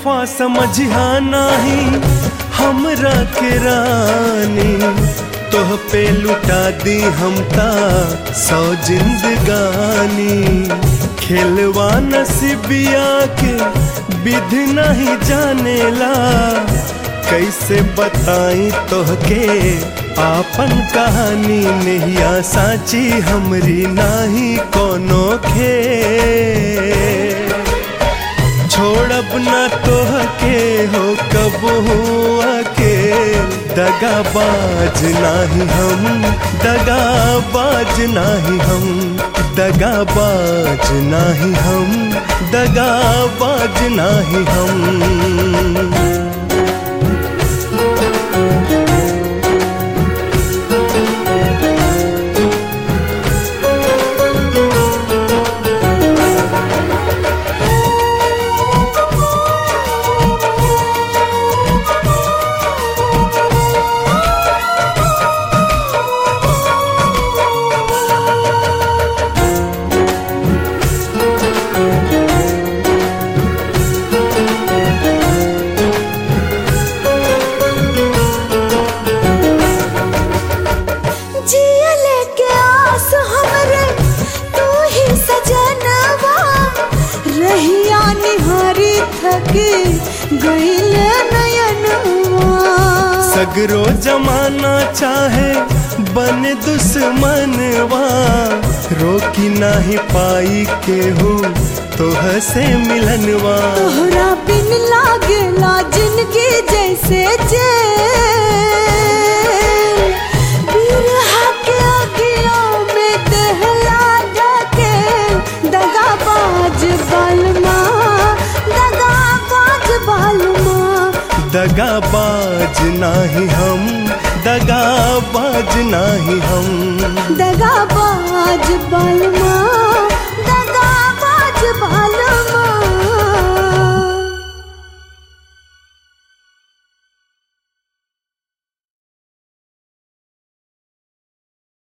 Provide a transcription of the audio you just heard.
बेवफा समझिहा नाही हमरा के रानी, तोह पे लुटा दी हमता 100 जिंदगानी। खेलवा नसीबिया के विध नहीं जानेला, कैसे बताई तोहके आपन कहानी। नहिया साची हमरी नाही कोनो खेल, छोड़ब ना तोहके हो कबो अकेल। दगाबाज नाही हम, दगाबाज नाही हम, दगाबाज नाही हम, दगाबाज नाही हम। सगरो जमाना चाहे बन दुश्मनवा, रोकी नाही पाई केहू तोह से मिलनवा। तोहरा बिन लागेला जिंदगी जैसे जेल, बिरहा के अगिया में दहला ढके। दगाबाज बालमा, दगाबाज बालमा, दगाबाज नाही हम, दगाबाज नाही हम, दगाबाज बालमा।